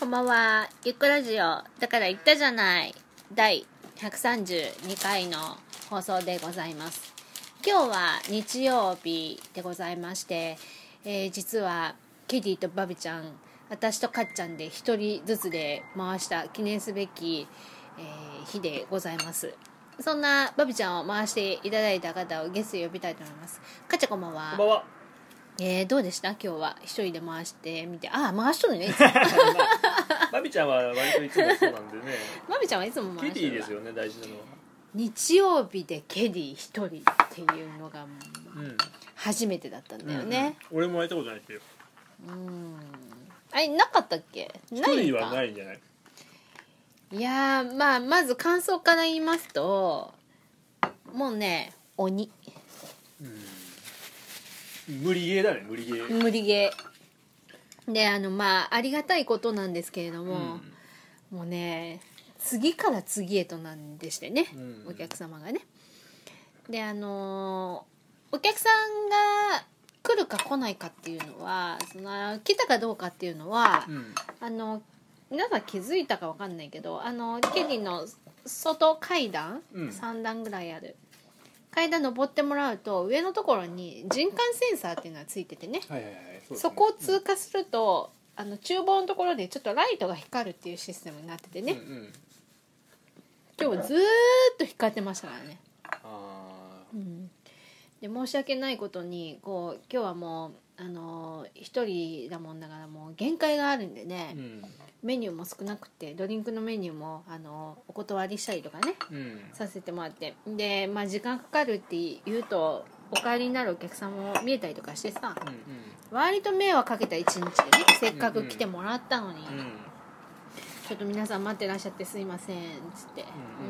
こんばんは。ゆっくラジオだから言ったじゃない第132回の放送でございます。今日は日曜日でございまして、実はケディとバビちゃん、私とカッちゃんで一人ずつで回した記念すべき、日でございます。そんなバビちゃんを回していただいた方をゲストで呼びたいと思います。カッちゃんこんばんは。 こんばんは。 どうでした今日は一人で回してみて。回しとるねいつもバビちゃんは割といつもそうなんでね。 バビちゃんはいつも回しとる。 ケディですよね、大事なのは。 日曜日でケディ一人っていうのが初めてだったんだよね、 俺もやったことないけど。 なかったっけ。 一人はないんじゃない。 いやー、まず感想から言いますと、もうね鬼、 無理ゲーだね、無理ゲー。 無理ゲーで、ありがたいことなんですけれども、もうね次から次へとなんでしてね、お客様がね。でお客さんが来るか来ないかっていうのは、来たかどうかっていうのは、皆さん気づいたか分かんないけど、ケディの外階段、3段ぐらいある階段登ってもらうと、上のところに人感センサーっていうのがついててね、そこを通過すると、厨房のところでちょっとライトが光るっていうシステムになっててね、今日ずーっと光ってましたからね。で申し訳ないことに今日はもう一人だもんだから、もう限界があるんでね、メニューも少なくて、ドリンクのメニューもお断りしたりとかね、させてもらって、で、時間かかるって言うとお帰りになるお客さんも見えたりとかしてさ、割と迷惑かけた一日でね、せっかく来てもらったのに、ちょっと皆さん待ってらっしゃってすいませんっつって、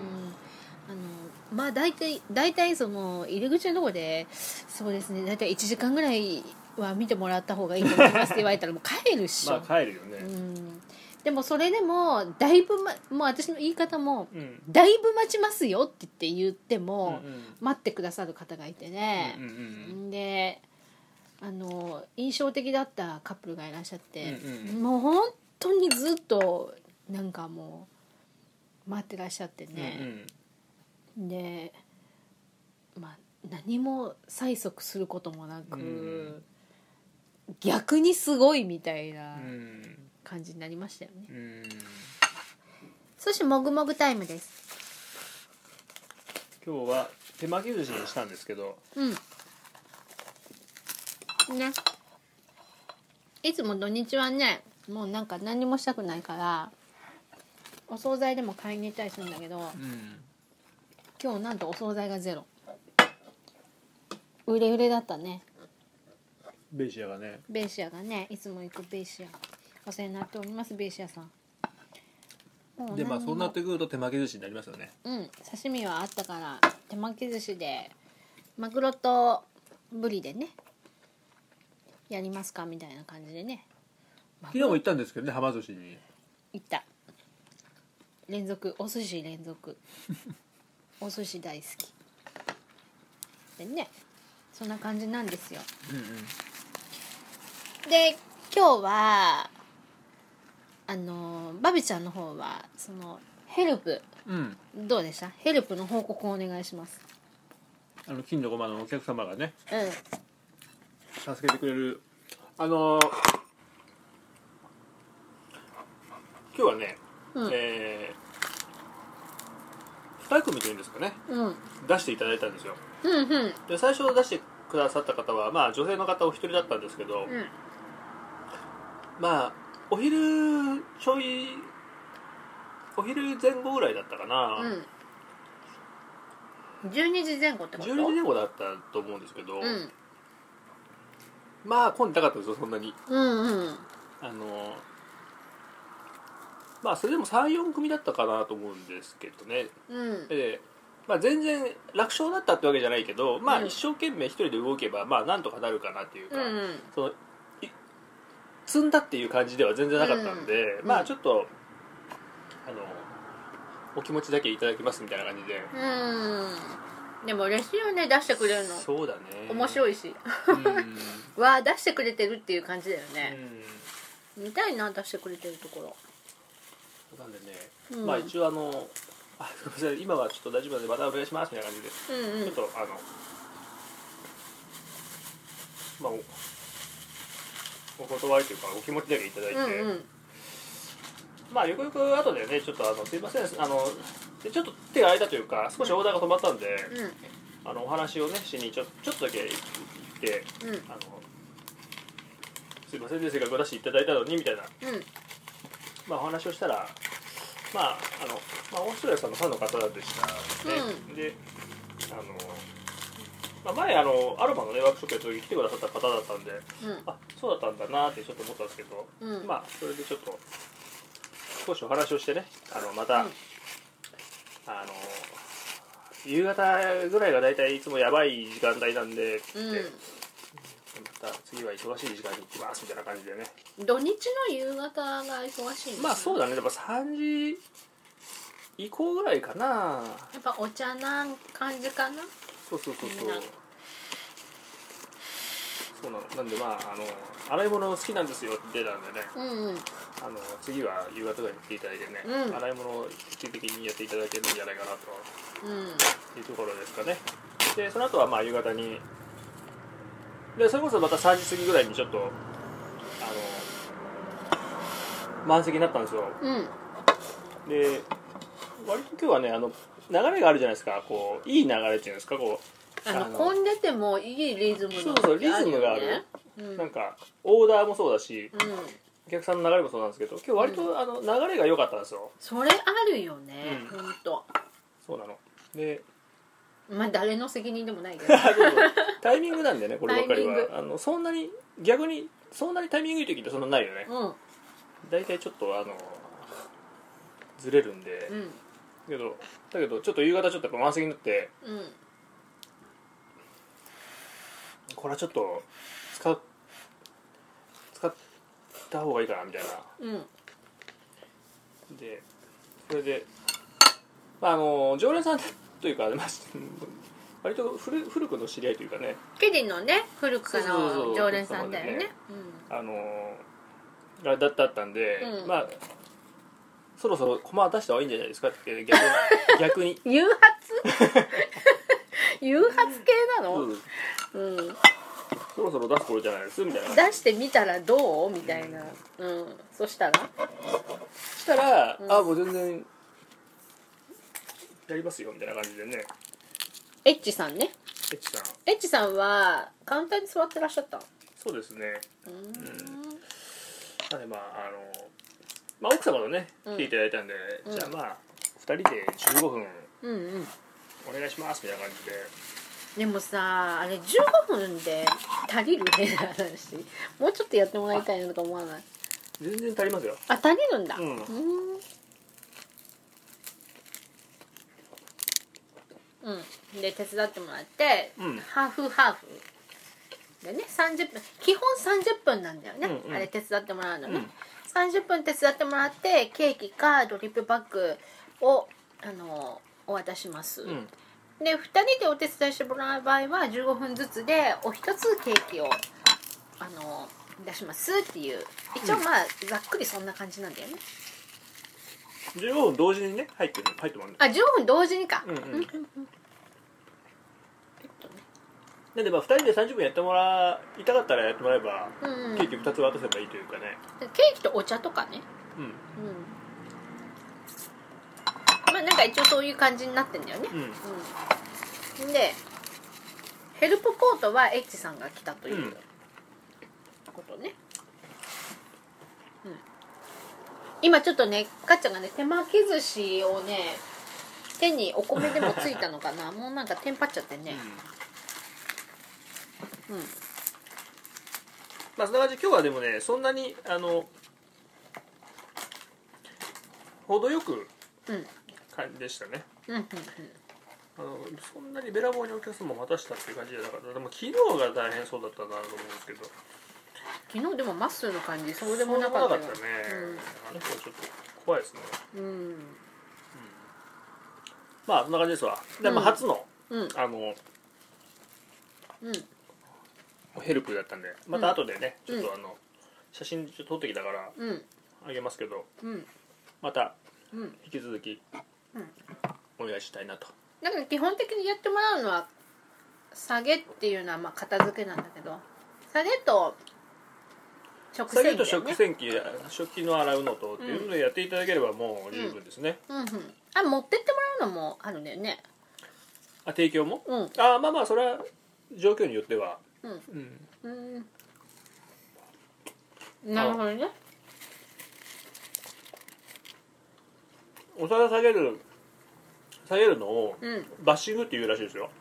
大体その入り口のところで、そうですね、大体1時間ぐらいは見てもらった方がいいと思いますって言われたらもう帰るっしょ。 帰るよね。 でもそれでもだいぶ、もう私の言い方も、だいぶ待ちますよって言っても、待ってくださる方がいてね、で印象的だったカップルがいらっしゃって、もう本当にずっとなんかもう待ってらっしゃってね、で何も催促することもなく、逆にすごいみたいな感じになりましたよね。そしてもぐもぐタイムです。 今日は手巻き寿司にしたんですけど、 ね、いつも土日はね、もうなんか何もしたくないからお惣菜でも買いに行ったりするんだけど、今日なんとお惣菜がゼロ。売れ売れだったね。 ベイシアがね、 いつも行くベイシア、お世話になっておりますベイシアさん。 でそうなってくると手巻き寿司になりますよね。 刺身はあったから手巻き寿司でマグロとブリでねやりますかみたいな感じでね。 昨日も行ったんですけどね、はま寿司に行った。お寿司連続お寿司大好きでね、そんな感じなんですよ。で今日はバビちゃんの方はそのヘルプ、どうでした？ヘルプの報告をお願いします。 金のごまのお客様がね、助けてくれる。今日はね、2組というんですかね、出していただいたんですよ。で最初出してくださった方は、女性の方お一人だったんですけど、お昼前後ぐらいだったかな、 12時前後ってこと？ 12時前後だったと思うんですけど、混んでなかったですよ、そんなに。それでも 3,4 組だったかなと思うんですけどね。全然楽勝だったってわけじゃないけど、一生懸命一人で動けばなんとかなるかなっていうか、その積んだっていう感じでは全然なかったんで、ちょっとお気持ちだけいただきますみたいな感じで。 でも嬉しいよね、出してくれるの。 そうだね、 面白いし出してくれてるっていう感じだよね。見たいな、出してくれてるところ。 なんでね、 うんまあ一応すみません、今はちょっと大丈夫なのでまたお願いしますみたいな感じで、 うんうん、 ちょっとまあお断りというかお気持ちだけいただいて、 うんうん、 まあよくよく後でね、ちょっとすいません、でちょっと手が空いたというか少しオーダーが止まったんで、お話をねしにちょっとだけ行って、 うん、 すいませんね、せっかく出していただいたのにみたいな、 うん、 まあ、お話をしたら、まあオーストラリアさんのファンの方でしたね、でまあ、前アロマのねワークショップやった時に来てくださった方だったんで、あ、そうだったんだなってちょっと思ったんですけど、まあそれでちょっと少しお話をしてね、また、夕方ぐらいが大体いつもやばい時間帯なんでって、また次は忙しい時間に行きますみたいな感じでね。 土日の夕方が忙しいんですね。 まあそうだね、やっぱ3時以降ぐらいかな。 やっぱお茶な感じかな。 そうなの。なんでまあ洗い物好きなんですよって出たんでね、次は夕方ぐらいに来ていただいてね、洗い物を定期的にやっていただけるんじゃないかなというところですかね。でその後はまあ夕方にで、それこそまた3時過ぎぐらいにちょっと満席になったんですよ、で割と今日はね流れがあるじゃないですか、こういい流れっていうんですか、こう混んでてもいいリズムの、 そうリズムがある、なんかオーダーもそうだし、お客さんの流れもそうなんですけど、今日割と流れが良かったんですよ。 それあるよね、ほんと。 そうなので、 まあ誰の責任でもないけどタイミングなんでね、こればっかりはそんなに逆にそんなにタイミングいい時ってそんなないよね、大体ちょっとずれるんで、だけどちょっと夕方ちょっとやっぱ満席になって、これはちょっと使った方がいいかなみたいな、でそれで、まあ、常連さんというか、まあ、割と古くの知り合いというかね、 ケリのね古くからの常連さんだよね、 だったんで、まあそろそろ駒出した方がいいんじゃないですかって逆に誘発誘発系なの、 そろそろ出す頃じゃないですみたいな、 出してみたらどうみたいな、そしたらもう全然やりますよみたいな感じでね。 エッチさんね、 エッチさんはカウンターに座ってらっしゃった。 そうですね。なんでまあ奥様のね来ていただいたんで、じゃあまあ2人で15分お願いしますみたいな感じで。 でもさ、あれ15分で足りるね話、もうちょっとやってもらいたいなとか思わない？ 全然足りますよ。 あ、足りるんだ。で手伝ってもらって、ハーフでね、30分、基本30分なんだよね、あれ手伝ってもらうのね、30分手伝ってもらってケーキかドリップバッグをお渡しします、で2人でお手伝いしてもらう場合は15分ずつでお一つケーキを出しますっていう、一応まあざっくりそんな感じなんだよね。 15分同時にね入ってもらう。 あ、15分同時にか。 なんでまあ2人で30分やってもらいたかったらやってもらえば、ケーキ2つ渡せばいいというかね。 ケーキとお茶とかね。まあなんか一応そういう感じになってんだよね。でヘルプポートはエッチさんが来たということね。今ちょっとね、かっちゃんがね手巻き寿司をね手にお米でもついたのかなもうなんかテンパっちゃってね。 まあそんな感じ。今日はでもねそんなに程よく感じでしたね。そんなにべらぼうにお客様を待たしたっていう感じじゃなかった。でも昨日が大変そうだったなと思うんですけど、 昨日でもマッスルの感じそうでもなかったよね。 あの子はちょっと怖いですね。まあそんな感じですわ。で、まあ、初の、ヘルプだったんで、また後でね、ちょっと写真ちょっと撮ってきたからあげますけど、 また引き続きお願いしたいなと。 だから基本的にやってもらうのは下げっていうのはまあ片付けなんだけど、下げと食洗機、ね、 下げと食洗機、食器の洗うのとっていうのでやっていただければもう十分ですね。 あ、持ってってもらうのもあるんだよね。 あ、提供も、まあまあそれは状況によっては、 なるほどね。 お皿下げるのをバッシングって言うらしいですよ。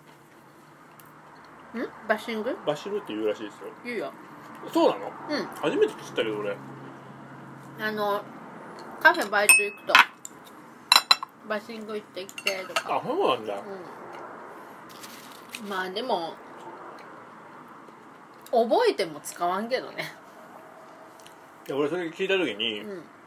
バッシング？ バッシングって言うらしいですよ。 言うよ。 そうなの？初めて知ったけど俺。 カフェバイト行くとバッシング行ってきてとか。 あ、そうなんだ。 まあでも覚えても使わんけどね。 いや俺それ聞いた時に、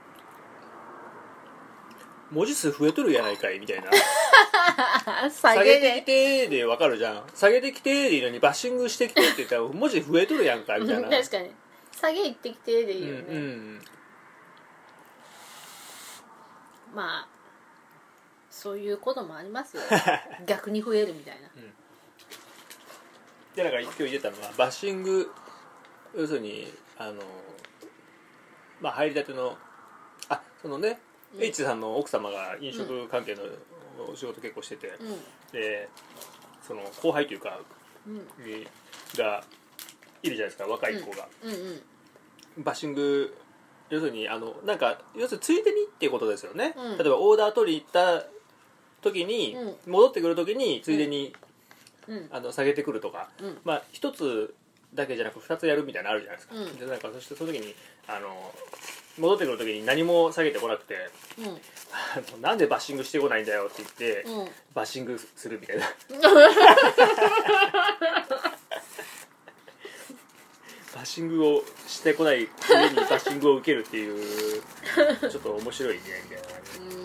文字数増えとるやないかいみたいな。下げてきてで分かるじゃん。下げてきてでいいのにバッシングしてきてって言ったら文字増えとるやんかみたいな。 確かに下げ行ってきてでいいよね。まあそういうこともありますよ。逆に増えるみたいな。 でなんか今日言ってたのはバッシング、要するにまあ入りたてのそのね、H さんの奥様が飲食関係のお仕事結構してて、でその後輩というか、がいるじゃないですか、若い子が、バッシング、要するになんか要するについでにっていうことですよね。例えばオーダー取り行った時に、戻ってくる時についでに、下げてくるとか、まあ一つだけじゃなく2つやるみたいなのあるじゃないですか。でなんかそしてその時に戻ってくる時に何も下げてこなくて、なんでバッシングしてこないんだよって言って、バッシングするみたいな。バッシングをしてこない上にバッシングを受けるっていうちょっと面白いねみたいな。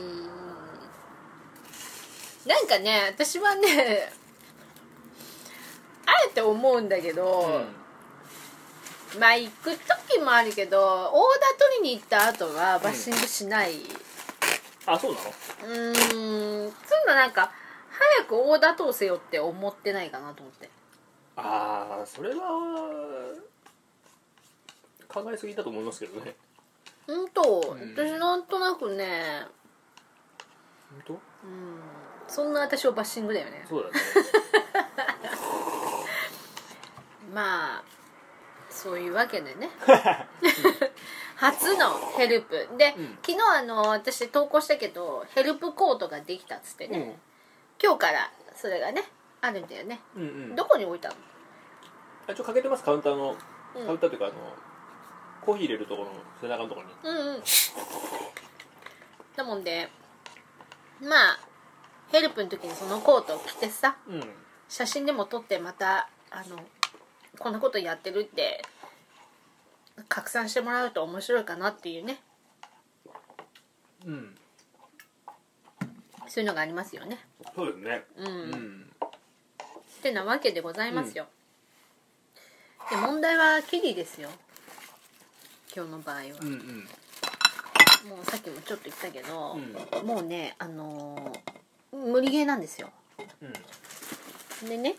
なんかね、私はねあえて思うんだけど、まあ行く時もあるけどオーダー取りに行った後はバッシングしない。 あ、そうなの？ そういうのなんか早くオーダー通せよって思ってないかなと思って。 ああ、それは考えすぎだと思いますけどね。 私なんとなくね、そんな私はバッシングだよね。 そうだね。 まあそういうわけでね。初のヘルプで、昨日私投稿したけどヘルプコートができたっつってね、今日からそれがねあるんだよね。どこに置いたの？ 一応かけてます。カウンターの、カウンターというかコーヒー入れるところの背中のところに。 だもんで、まあヘルプの時にそのコートを着てさ、写真でも撮ってまたこんなことやってるって拡散してもらうと面白いかなっていうね、そういうのがありますよね。 そうですね。 ってなわけでございますよ。で問題はキリですよ、今日の場合は。もうさっきもちょっと言ったけど、もうね無理ゲーなんですよ。でね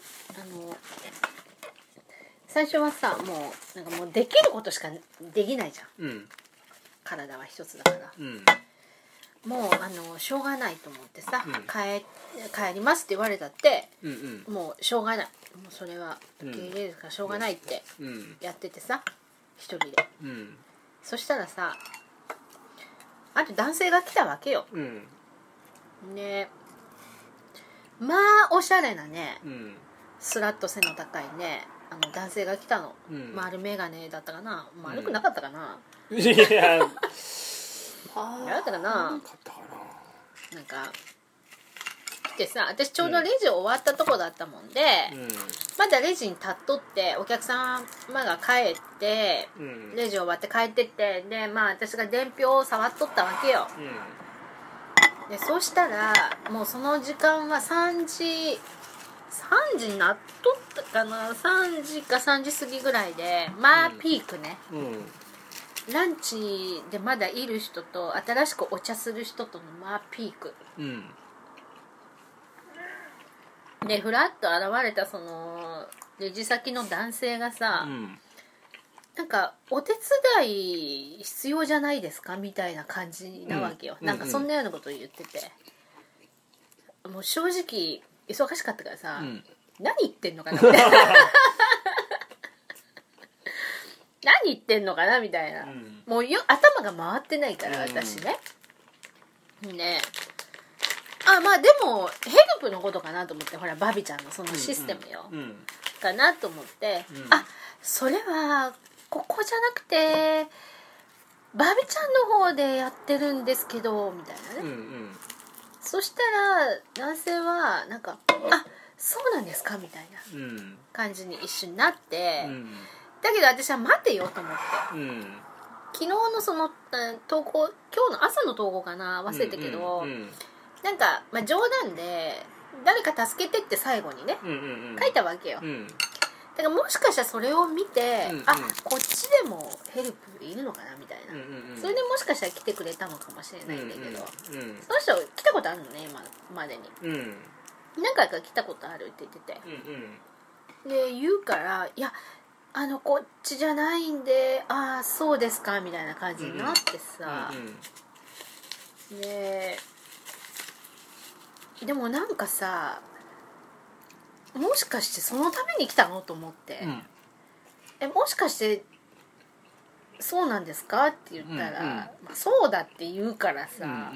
最初はさもうなんかもうできることしかできないじゃん、体は一つだから、もうしょうがないと思ってさ、帰りますって言われたって、もうしょうがない、もうそれは受け入れるからしょうがないってやっててさ、一人で、そしたらさある男性が来たわけよ、ね、まあおしゃれなね、スラッと背の高いね男性が来たの、丸眼鏡だったかな、丸くなかったかな、 いやだったかな、なんか来てさ、私ちょうどレジ終わったとこだったもんで、まだレジに立っとってお客様が帰って、レジ終わって帰ってって、でまあ私が伝票を触っとったわけよ、でそうしたらもうその時間は3時になっとったかな、3時か3時過ぎぐらいで、まあピークね、 ランチでまだいる人と新しくお茶する人とのまあピーク、でふらっと現れたそのレジ先の男性がさ、なんかお手伝い必要じゃないですかみたいな感じなわけよ、なんかそんなようなことを言ってて、もう正直忙しかったからさ、何言ってんのかなみたいな何言ってんのかなみたいな、もう頭が回ってないから私ね、ねまあでもヘルプのことかなと思って、ほらバビちゃんのそのシステムよ、かなと思って、それはここじゃなくてバビちゃんの方でやってるんですけどみたいなね、そしたら男性はなんかそうなんですかみたいな感じに一瞬なって、だけど私は待てよと思って、昨日のその投稿、今日の朝の投稿かな忘れたけど、なんか、まあ、冗談で誰か助けてって最後にね、書いたわけよ、だからもしかしたらそれを見て、こっちでもヘルプいるのかなみたいな、それでもしかしたら来てくれたのかもしれないんだけど、その人来たことあるのね今までに、何回か来たことあるって言ってて、で言うからいやこっちじゃないんでそうですかみたいな感じになってさ、でもなんかさ、もしかしてそのために来たのと思って、もしかしてそうなんですかって言ったら、まあ、そうだって言うからさ、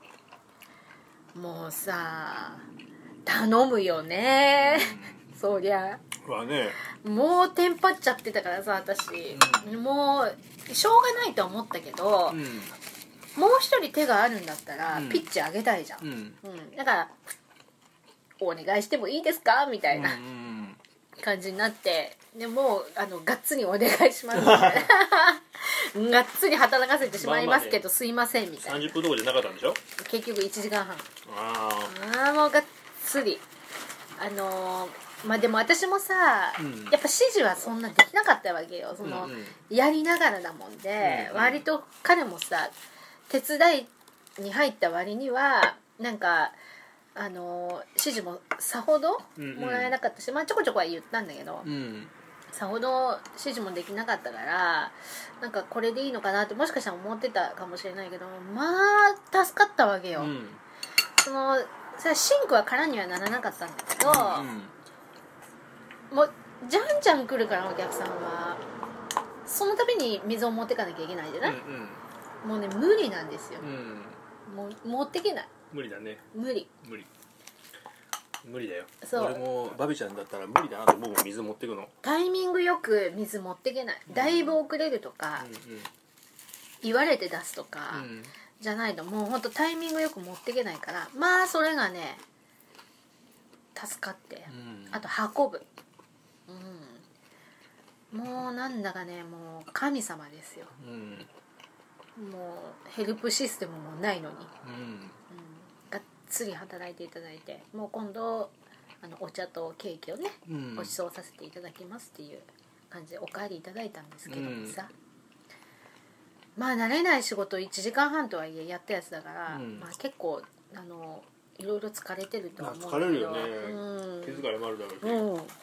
もうさ頼むよね、そりゃもうテンパっちゃってたからさ私、もうしょうがないと思ったけど、もう一人手があるんだったらピッチ上げたいじゃん、だからお願いしてもいいですかみたいな感じになって、でもうがっつりお願いしますみたいながっつり働かせてしまいますけど、すいませんみたいな。 30分どころじゃなかったんでしょ結局1時間半。もうがっつりまあでも私もさ、やっぱ指示はそんなできなかったわけよ、その、やりながらだもんで、割と彼もさ手伝いに入った割にはなんか指示もさほどもらえなかったし、まあちょこちょこは言ったんだけど、さほど指示もできなかったから、なんかこれでいいのかなってもしかしたら思ってたかもしれないけど、まあ助かったわけよ、そのシンクは空にはならなかったんだけど、もうじゃんじゃん来るからお客さんはその度に水を持ってかなきゃいけないじゃない、もうね無理なんですよ、もう持ってけない、 無理だね、 無理だよ。 そう俺もバビちゃんだったら無理だなと思うもん、水持ってくのタイミングよく水持ってけない、だいぶ遅れるとか、言われて出すとか、じゃないともうほんとタイミングよく持ってけないから、まあそれがね助かって、あと運ぶ、もうなんだかねもう神様ですよ、もうヘルプシステムもないのに、がっつり働いていただいて、もう今度お茶とケーキをね、ご馳走させていただきますっていう感じでお帰りいただいたんですけどもさ、まあ慣れない仕事1時間半とはいえやったやつだから、まあ、結構いろいろ疲れてるとは思うんだけど、 疲れるよね、気遣いもあるだろうし、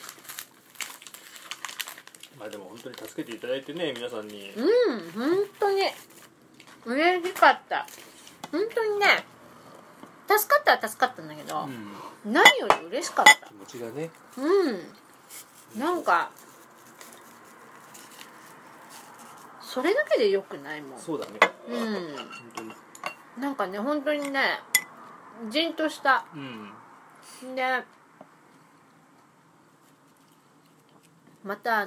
まあでも本当に助けていただいてね、皆さんに本当に嬉しかった、本当にね助かったは助かったんだけど、何より嬉しかった、 気持ちがね、 なんかそれだけでよくないもん。 そうだね、 本当になんかね本当にねじんとした、でまた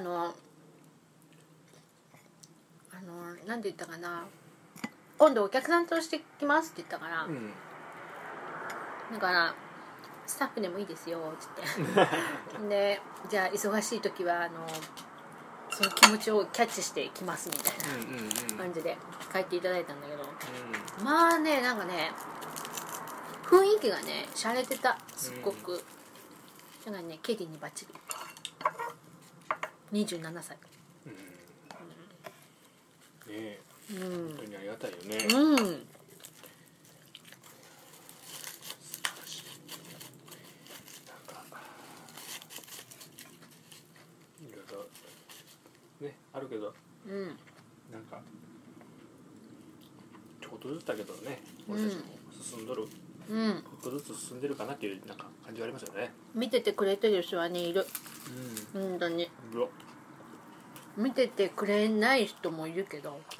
なんて言ったかな、今度お客さんとして来ますって言ったから、だからスタッフでもいいですよって言ってでじゃあ忙しい時はその気持ちをキャッチしてきますみたいな感じで書いていただいたんだけど、まあねなんかね雰囲気がね洒落てた、すっごく、だからねケリーにバッチリ27歳、 ね、 うん、 本当にありがたいよね。 うん、 いろいろねあるけど、 うん、 なんかちょこっとずつだけどね、俺たちも進んどる、 うん、 ちょっとずつ進んでるかなっていうなんか感じがありますよね。 見ててくれてる人はねいる。 うん、 本当にうわ見ててくれない人もいるけど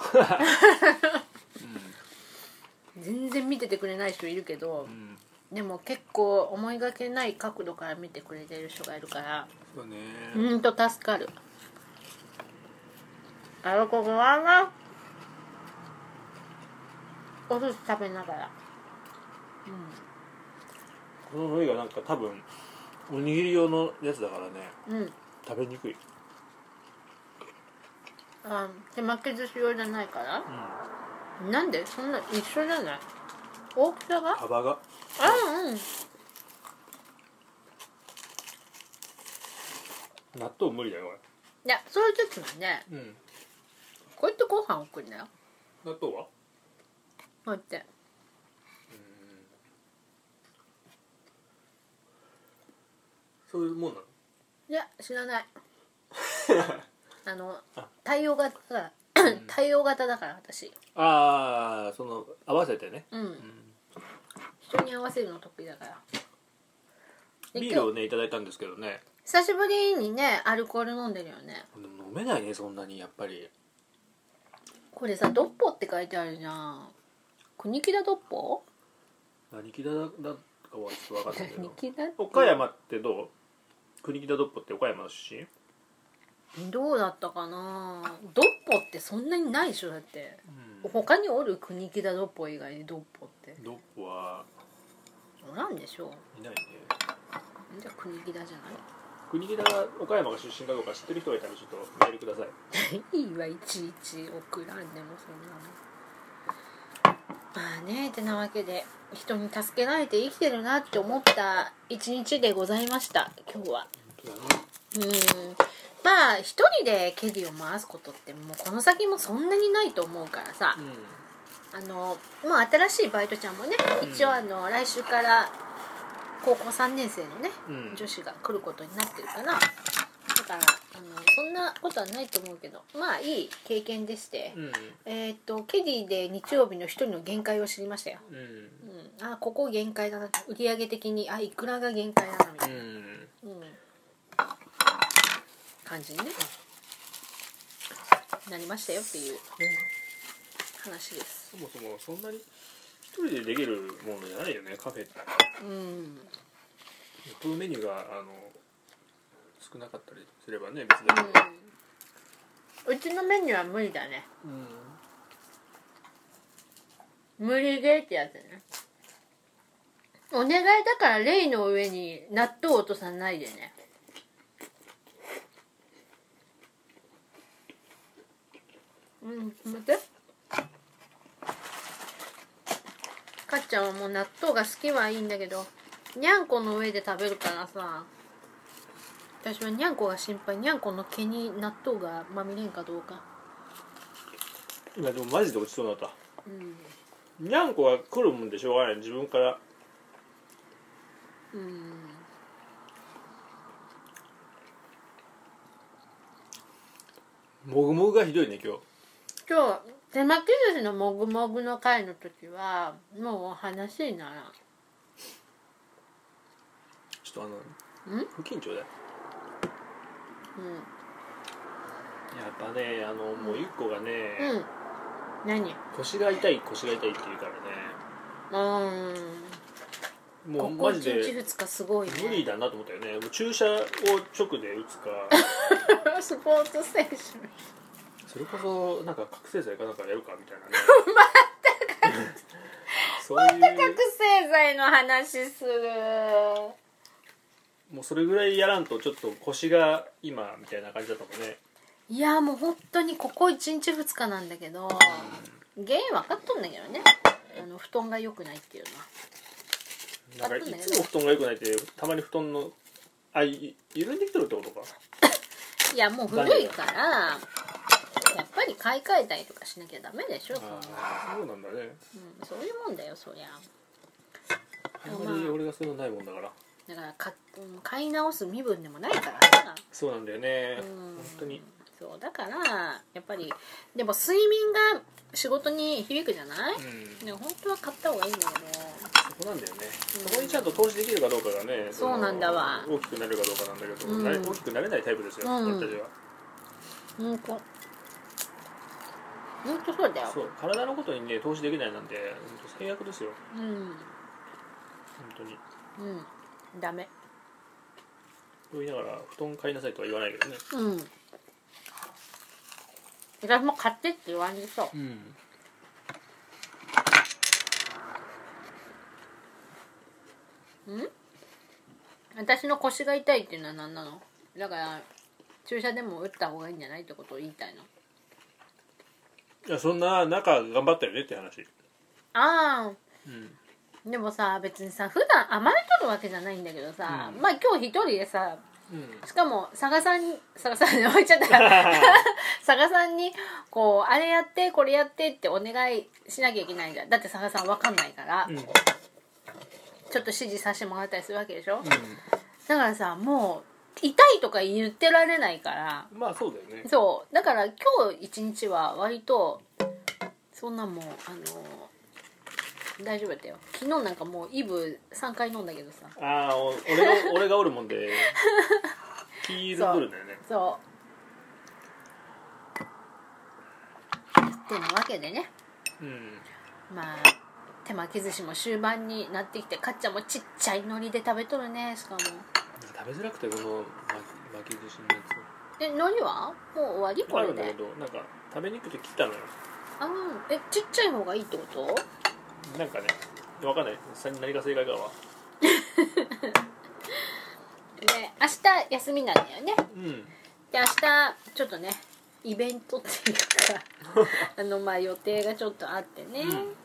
全然見ててくれない人いるけど、でも結構思いがけない角度から見てくれてる人がいるから、 そうね、 ほんと助かる。ここはなお寿司食べながら、 この海苔がなんか多分おにぎり用のやつだからね、 うん、 食べにくい。 手巻き寿司用じゃないから、なんでそんな一緒じゃない？大きさが？ 幅が。 うん。 納豆無理だよこいや、そういう時はね、 れ。 こうやってご飯置くんだよ。 納豆は？ こうやって。 そういうもんなの？ いや、知らない。対応型だ対応型だから私。 ああ、その合わせてね。 人に合わせるの得意だから。 ビールをねいただいたんですけどね。 久しぶりにねアルコール飲んでるよね。 飲めないねそんなにやっぱり。 これさドッポって書いてあるじゃん。国木田ドッポ？ 何木田だかはちょっと分かんないけど。 何木田？ 岡山ってどう？国木田ドッポって岡山の出身？ どうだったかな。ドッポってそんなにないでしょだって、他におる国木田ドッポ以外にドッポって。 ドッポはおらんでしょ。 いないね。 じゃあ国木田じゃない？ 国木田が岡山が出身かどうか知ってる人がいたらちょっとメールください。 いいわいちいち送らんでもそんなの。まあねてなわけで人に助けられて生きてるなって思った一日でございました今日は。 本当だね。 まあ一人でケディを回すことってもうこの先もそんなにないと思うからさ、もう新しいバイトちゃんもね、一応来週から高校3年生のね、女子が来ることになってるから、だからそんなことはないと思うけど、まあいい経験でして、ケディで日曜日の一人の限界を知りましたよ。ここ限界だな、売上的にいくらが限界だなみたいな、感じにねなりましたよっていう話です。 そもそもそんなに一人でできるものじゃないよねカフェって。このメニューが少なかったりすればね別だけど、 うちのメニューは無理だね。無理ゲーってやつね。お願いだからレイの上に納豆落とさないでね。待って。かっちゃんはもう納豆が好きはいいんだけど、にゃんこの上で食べるからさ、私はにゃんこが心配。にゃんこの毛に納豆がまみれんかどうか。 今でもマジで落ちそうになった。にゃんこが来るもんでしょうがない。自分から。もぐもぐがひどいね今日。 手巻き寿司のもぐもぐの回の時はもう話にならん。 ちょっと不緊張だよ。やっぱねもうゆっこがね、 何？ 腰が痛いって言うからね。もうマジでここ1日2日すごいね。 無理だなと思ったよね。もう注射を直で打つかスポーツ選手それこそなんか覚醒剤かなんかやるかみたいなねまた覚醒剤の話する。 もうそれぐらいやらんとちょっと腰が今みたいな感じだったもんね。 いやもう本当にここ1日2日なんだけど、原因分かっとんだけどね。布団が良くないっていうのは。 なんかいつも布団が良くないってたまに布団の緩んできてるってことか。 いやもう古いからやっぱり買い替えたりとかしなきゃダメでしょ。 そうなんだね、 そういうもんだよそりゃ。 あんまり俺がそういうのないもんだから。 だから買い直す身分でもないからさ。 そうなんだよね、本当に。 そうだからやっぱりでも睡眠が仕事に響くじゃない、でも本当は買った方がいいんだけど、 そこなんだよね、そこにちゃんと投資できるかどうかがね、 そうなんだわ、 大きくなるかどうかなんだけど、大きくなれないタイプですよ、私は。 本当そうだよ。 そう、体のことにね投資できないなんて本当最悪ですよ、本当に。 ダメと言いながら布団買いなさいとは言わないけどね。 私も買ってって言われそう。私の腰が痛いっていうのは何なの？だから注射でも打った方がいいんじゃないってことを言いたいの？ いや、そんな中頑張ったよねって話。 ああ、でもさ別にさ普段甘えとるわけじゃないんだけどさ、まあ今日一人でさ、しかも佐賀さんに置いちゃったら佐賀さんにこうあれやってこれやってってお願いしなきゃいけないじゃん。だって佐賀さん分かんないから、ちょっと指示させてもらったりするわけでしょ、だからさもう痛いとか言ってられないから。 まあそうだよね。 そうだから今日一日は割とそんなもう大丈夫だったよ。昨日なんかもうイブ3回飲んだけどさ。 ああ、俺がおるもんで気抜くるんだよね。 そうってなわけでね、まあ手巻き寿司も終盤になってきて、かっちゃんもちっちゃい海苔で食べとるね。しかも食べづらくて、この巻き寿司のやつ。 海苔はもう終わり？これであるんだけど、なんか食べにくくて切ったのよ。 ちっちゃい方がいいってこと？ なんかね、分かんない。何が正解かは。 で明日休みなんだよね。で明日ちょっとねイベントっていうかまあ予定がちょっとあってね、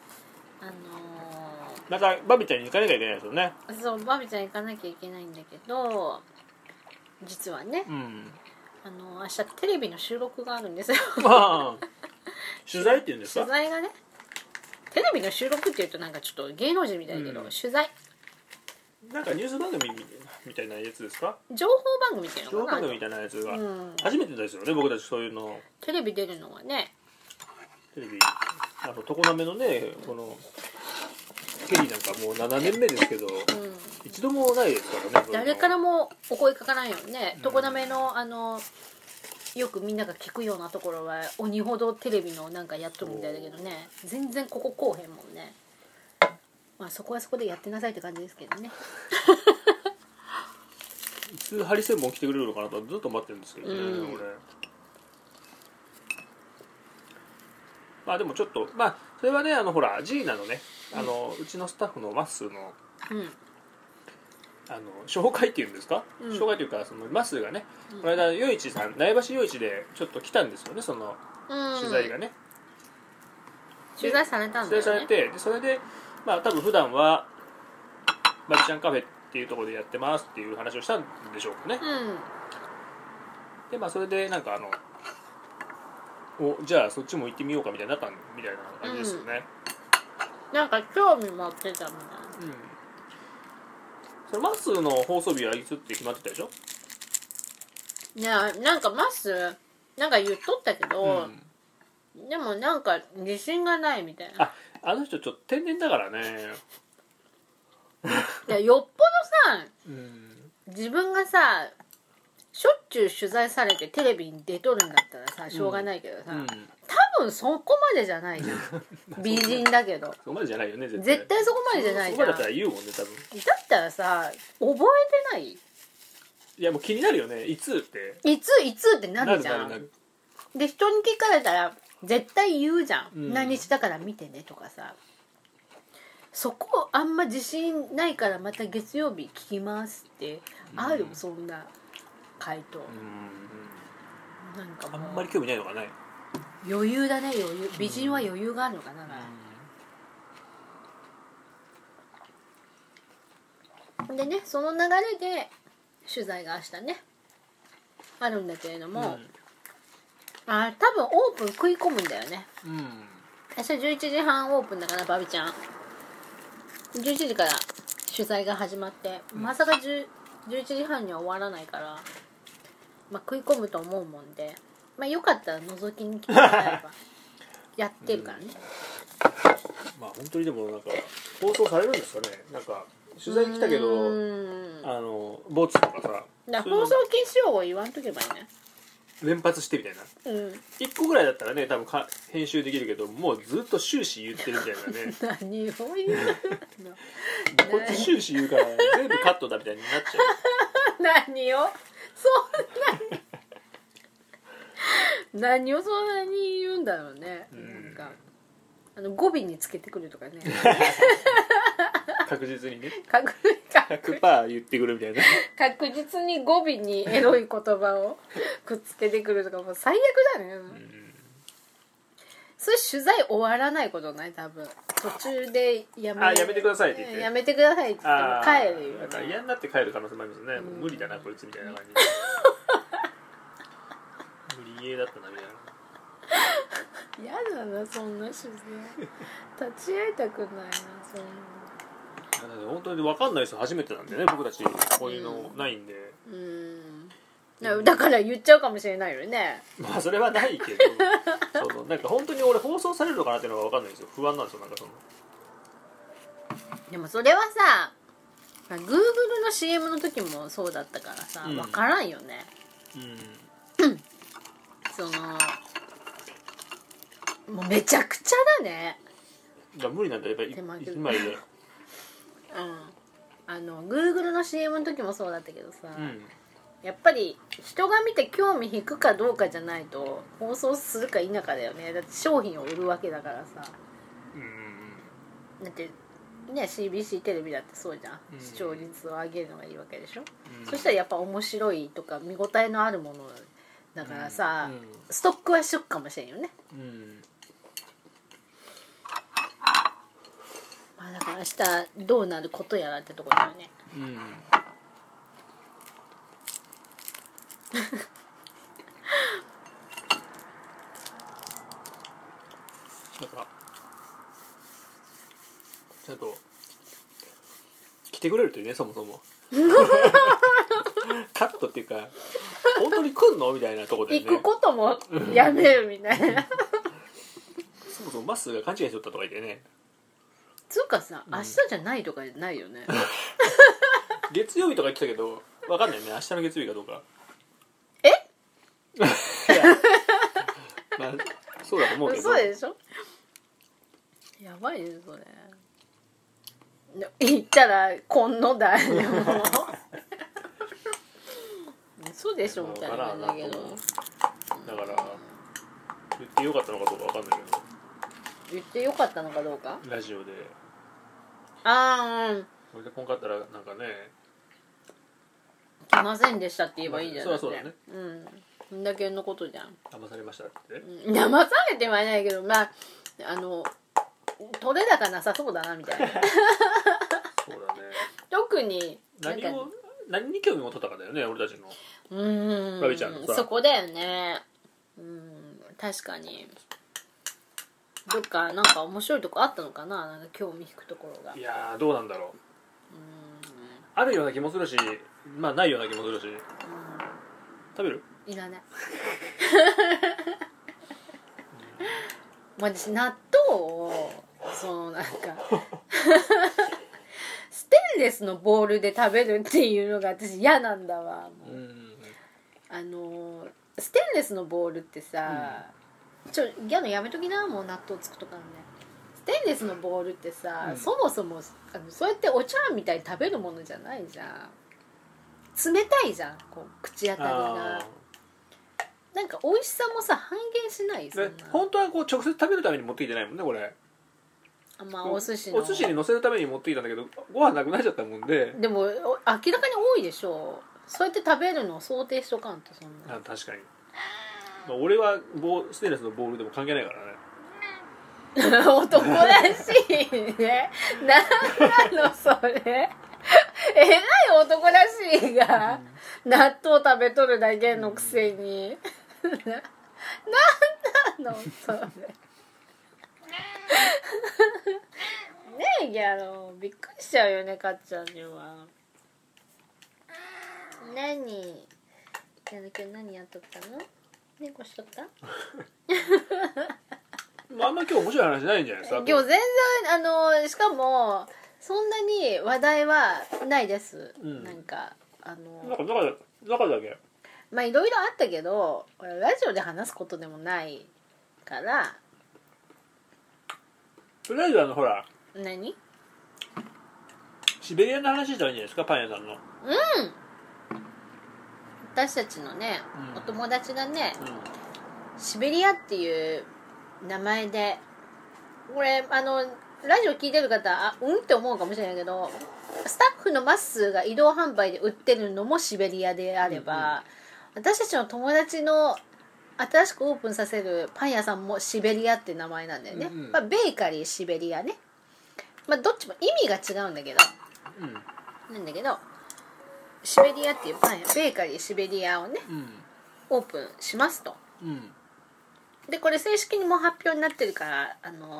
またバビちゃんに行かなきゃいけないですよね。 そうバビちゃん行かなきゃいけないんだけど、実はね、明日テレビの収録があるんですよ。 取材っていうんですか？ 取材がね、テレビの収録っていうとなんかちょっと芸能人みたいだけど、取材なんかニュース番組みたいなやつですか？ 情報番組っていうのかな。 情報番組みたいなやつが初めてですよね、僕たちそういうの。 テレビ出るのはね、 テレビ常滑のね、このケリーなんかもう7年目ですけど、一度もないですからね。 誰からもお声かからんよね。常滑のよくみんなが聞くようなところは鬼ほどテレビのなんかやっとるみたいだけどね、全然こここうへんもんね。まあそこはそこでやってなさいって感じですけどね。 いつハリセンボン来てくれるのかなとずっと待ってるんですけどね、俺。まあでもちょっとまあそれはね、ほらジーナのね、うちのスタッフのマッスーの、紹介っていうんですか、紹介というかそのマッスーがね、この間余市さん苗場余市でちょっと来たんですよね、その取材がね。 取材されたんだよね。 取材されて、でそれでまあ多分普段はバビちゃんカフェっていうところでやってますっていう話をしたんでしょうかね。でまあそれでなんかじゃあそっちも行ってみようかみたいになったみたいな感じですよね。 なんか興味持ってたみたいな。 そのマッスーの放送日はいつって決まってたでしょ？ いやなんかマスなんか言っとったけど、でもなんか自信がないみたいな。 あの人ちょっと天然だからね。 いやよっぽどさ、自分がさしょっちゅう取材されてテレビに出とるんだったらさしょうがないけどさ、多分そこまでじゃないじゃん。美人だけどそこまでじゃないよね、 絶対そこまでじゃないじゃん。 そこまでだったら言うもんね、多分。 だったらさ覚えてない？ いやもう気になるよね、いつっていつってなるじゃん。 なるで人に聞かれたら絶対言うじゃん、何日だから見てねとかさ。そこあんま自信ないからまた月曜日聞きますってある、そんな回答。なんかもうあんまり興味ないのかね。 余裕だね、余裕。美人は余裕があるのかな。でね、その流れで取材が明日ねあるんだけれども、 多分オープン食い込むんだよね。明日11時半オープンだからバビちゃん11時から取材が始まって、まさか11時半には終わらないから、食い込むと思うもんで、よかったら覗きに来てもらえばやってるからね。 本当にでもなんか放送されるんですかね。なんか取材に来たけどボツとかさ、 放送禁止用語言わんとけばいいね。 連発してみたいな、1個ぐらいだったらね多分編集できるけど、もうずっと終始言ってるみたいなね何を言うのこいつ終始言うから全部カットだみたいになっちゃう何をそんな何をそんなに言うんだろうね。なんか語尾につけてくるとかね確実にね 100% 言ってくるみたいな確実に語尾にエロい言葉をくっつけてくるとかもう最悪だね。それ取材終わらないことない？多分途中でやめてくださいって言って、 やめてくださいって言っても帰るよ、 だから嫌になって帰る可能性もありますね。もう無理だなこいつみたいな感じ無理ゲーだったなみたいな。 嫌だなそんな取材立ち会いたくないなそんな。 本当に分かんないですよ。初めてなんでね僕たちこういうのないんで。 だから言っちゃうかもしれないよね。 それはないけどなんか本当に俺放送されるのかなっていうのが分かんないんですよ。不安なんですよ。なんかでもそれはさ Google の CM の時もそうだったからさ、分からんよね。もうめちゃくちゃだね。 無理なんだやっぱり今で Google の CM の時もそうだったけどさ、やっぱり人が見て興味引くかどうかじゃないと放送するか否かだよね。だって商品を売るわけだからさ、だってね CBC テレビだってそうじゃん、視聴率を上げるのがいいわけでしょ、そしたらやっぱ面白いとか見応えのあるものだからさ、ストックはしとくかもしれんよね。だから明日どうなることやらってとこだよね。 なんかちゃんと来てくれるというね、そもそもカットっていうか本当に来んのみたいなとこでね、 行くこともやめるみたいなそもそもマッスーが勘違いしとったとか言ってね。 つうかさ、明日じゃないとかじゃないよね月曜日とか言ってたけど分かんないね、明日の月曜日かどうか。 いやそうだと思うけど。 そうでしょ。やばいねそれ。言ったらこんのだよそうでしょみたいな感じだけど、 だから言ってよかったのかどうか分かんないけど、 言ってよかったのかどうかラジオでこれでこんかったらなんかね、 来ませんでしたって言えばいいじゃん。 そうだね。 そんだけのことじゃん。 騙されましたって、 騙されてはいないけど、取れ高なさそうだなみたいなそうだね。 特に何に興味持っとったかだよね、俺たちのバビちゃんのさ。 そこだよね。確かにどっかなんか面白いとこあったのかな、なんか興味引くところが。 いやどうなんだろう。あるような気もするし、ないような気もするし。食べる？ いらない私納豆をなんかステンレスのボウルで食べるっていうのが私嫌なんだわ。もうステンレスのボウルってさ、ギャのやめときな、もう納豆つくとかね。ステンレスのボウルってさ、そもそもそうやってお茶碗みたいに食べるものじゃないじゃん。冷たいじゃん、こう口当たりが。なんか美味しさもさ半減しない？そんな本当はこう直接食べるために持ってきてないもんねこれ。 お寿司に乗せるために持ってきたんだけど、ご飯なくなっちゃったもんで。 でも明らかに多いでしょ。そうやって食べるのを想定しとかんと。そんな確かに、俺はステンレスのボウルでも関係ないからね男らしいね。なんなのそれえらい男らしいが納豆食べとるだけのくせになんなのそれねえギャロびっくりしちゃうよねかっちゃんには。何ギャロ今日何やっとったの？猫しとった？ あんま今日面白い話ないんじゃないですか。 今日全然しかもそんなに話題はないです、うん、なんか中だけまあいろいろあったけどラジオで話すことでもないからとりあえずほら何シベリアの話したらいいんじゃないですかパン屋さんの。 私たちのね、お友達がね、シベリアっていう名前でこれラジオ聞いてる方って思うかもしれないけどスタッフのマッスーが移動販売で売ってるのもシベリアであれば、私たちの友達の新しくオープンさせるパン屋さんもシベリアって名前なんだよね、ベーカリーシベリアね、どっちも意味が違うんだけど、なんだけどシベリアっていうパン屋ベーカリーシベリアをね、オープンしますと、でこれ正式にもう発表になってるから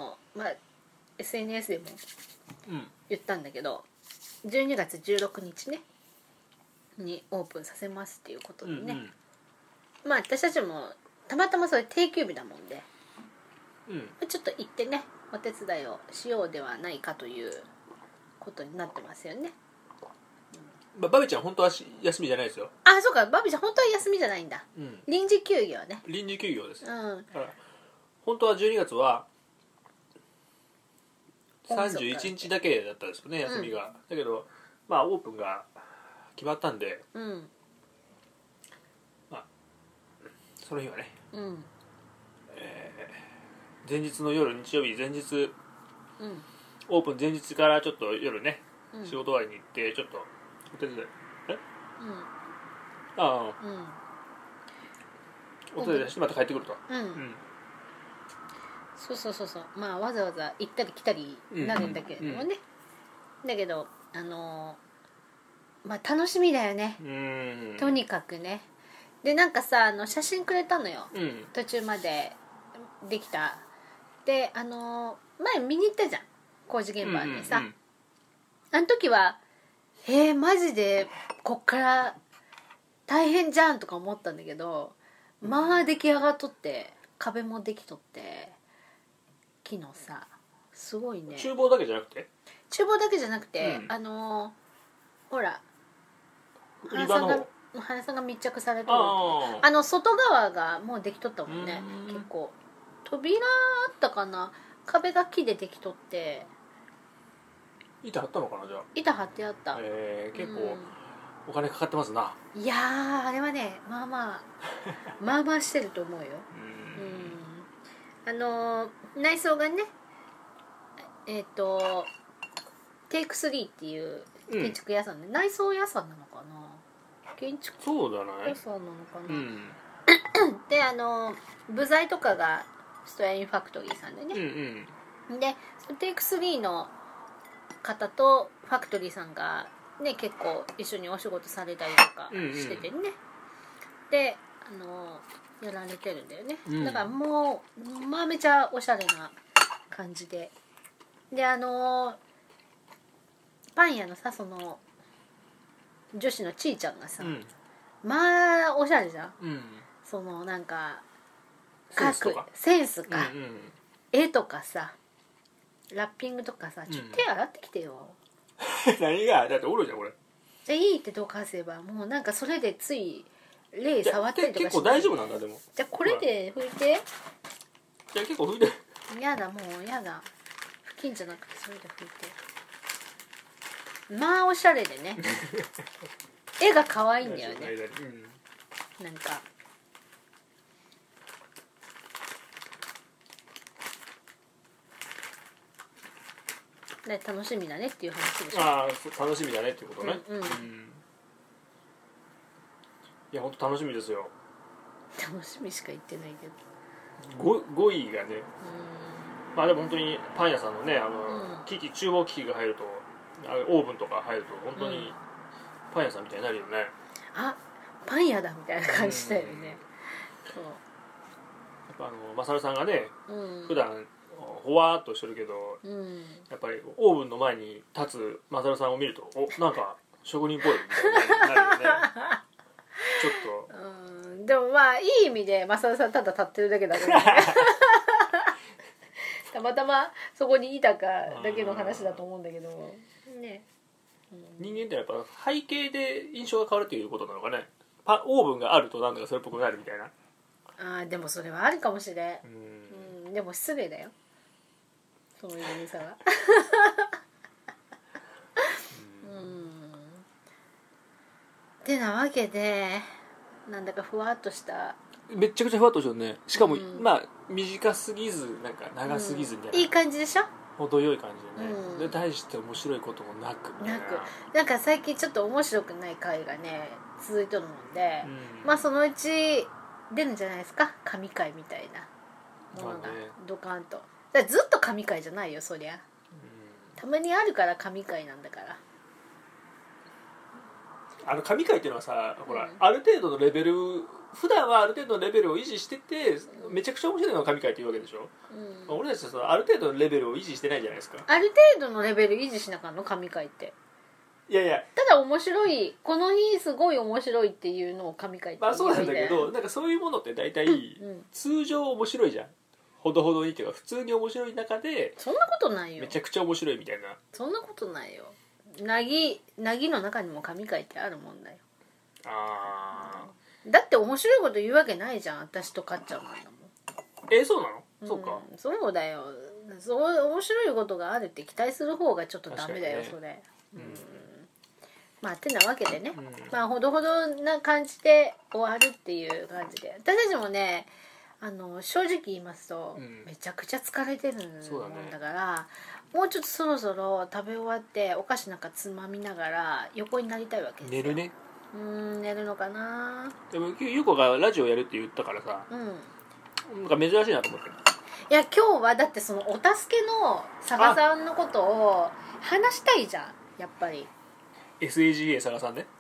SNS でも言ったんだけど、12月16日ねにオープンさせますっていうことでね、私たちもたまたまそれ定休日だもんで、ちょっと行ってねお手伝いをしようではないかということになってますよね。 バビちゃん本当は休みじゃないですよ。 そうかバビちゃん本当は休みじゃないんだ、臨時休業ね。 臨時休業です、だから本当は12月は31日だけだったんですよね休みが、だけどオープンが決まったんで、その日はね、前日の夜日曜日前日、オープン前日からちょっと夜ね、仕事終わりに行ってちょっとお手伝いお手伝いしてまた帰ってくると、 そうわざわざ行ったり来たりなるんだけれどもね、だけど楽しみだよね、とにかくね。でなんかさ写真くれたのよ、途中までできたで前見に行ったじゃん工事現場にさ、あの時はマジでこっから大変じゃんとか思ったんだけど、出来上がっとって壁もできとって昨日さすごいね。 厨房だけじゃなくてほら売り場の方花さんが密着されてる外側がもうできとったもんね。結構扉あったかな、壁が木でできとって板張ったのかな。じゃあ板張ってあった、 結構お金かかってますな。 いやーあれはねまあしてると思うよ。内装がねテイク3っていう建築屋さんで、内装屋さんなのかな、建築屋さんなのかな、で部材とかがストヤインファクトリーさんでね、でテイク3の方とファクトリーさんがね結構一緒にお仕事されたりとかしててね、でやられてるんだよね、だからもうめちゃおしゃれな感じでパン屋のさその女子のちーちゃんがさ、おしゃれじゃん、そのなんかセンスか、絵とかさラッピングとかさ、ちょっと手洗ってきてよ何がだっておるじゃんこれ。 じゃあいいってどかせばもうなんかそれでつい霊触ったりとかして結構大丈夫なんだ。でもじゃあこれで拭いて。 じゃあ結構拭いて。 やだもうやだ、拭きんじゃなくてそれで拭いて。おしゃれでね絵が可愛いんだよね、なんか楽しみだねっていう話でしょ。 楽しみだねっていうことね。いや本当楽しみですよ。 楽しみしか言ってないけど 5位がね、でも本当にパン屋さんのね厨房機器が入るとオーブンとか入ると本当にパン屋さんみたいになるよね。 パン屋だみたいな感じだよね、そうぱマサルさんがね、 うん、 普段ほわーっとしてるけど、 うん、 やっぱりオーブンの前に立つマサルさんを見るとなんか職人っぽいみたいになるよねちょっと、 うん、でもまあいい意味でマサルさんただ立ってるだけだからねたまたまそこにいたかだけの話だと思うんだけどね、うん、 人間ってやっぱ背景で印象が変わるっていうことなのかね。オーブンがあるとなんだかそれっぽくなるみたいな。 あでもそれはあるかもしれん、 うん、 でも失礼だよその意味さはてなわけでなんだかふわっとしためっちゃくちゃふわっとしてるね。しかも、まあ短すぎずなんか長すぎずみたいな、 いい感じでしょ。 程よい感じでね、で大して面白いこともなくなんか最近ちょっと面白くない回がね続いとるもんで、まあそのうち出るんじゃないですか、神回みたいなものがドカンと。だからずっと神回じゃないよそりゃ、たまにあるから神回なんだから。 神回っていうのはさ、ほらある程度のレベル、普段はある程度のレベルを維持しててめちゃくちゃ面白いのが神回っていうわけでしょ、俺たちはそのある程度のレベルを維持してないじゃないですか。 ある程度のレベル維持しなかんの神回って。 いやいや、 ただ面白い、この日すごい面白いっていうのを神回って言う。 まあそうなんだけど、なんかそういうものって大体通常面白いじゃん、ほどほどにっていうか普通に面白い中でそんなことないよ、 めちゃくちゃ面白いみたいな。 そんなことないよ。なぎの中にも神回ってあるもんだよ。 あだって面白いこと言うわけないじゃん、私とかっちゃんなんだもん。 そうなの、そうか、 そうだよ。そう面白いことがあるって期待する方がちょっとダメだよ、それ。まあてなわけでね、まあほどほどな感じで終わるっていう感じで、私たちもね正直言いますと、めちゃくちゃ疲れてるもんだから、もうちょっとそろそろ食べ終わってお菓子なんかつまみながら横になりたいわけですよ。 寝るね。 寝るのかな。 でも優子がラジオやるって言ったからさ、なんか珍しいなと思って。 いや今日はだってそのお助けの佐賀さんのことを話したいじゃん、やっぱり。 SAGA 佐賀さんね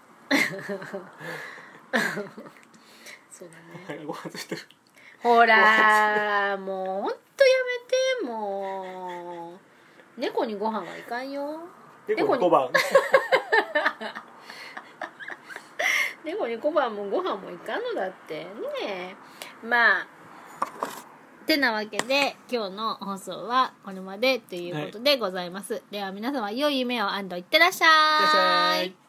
そうだねご飯ついてる。 ほらもうほんとやめて、もう猫にご飯はいかんよ。 猫に小判猫に小判もご飯もいかんのだってね。まあてなわけで今日の放送はこれまでということでございます、では皆様良い夢をいってらっしゃい。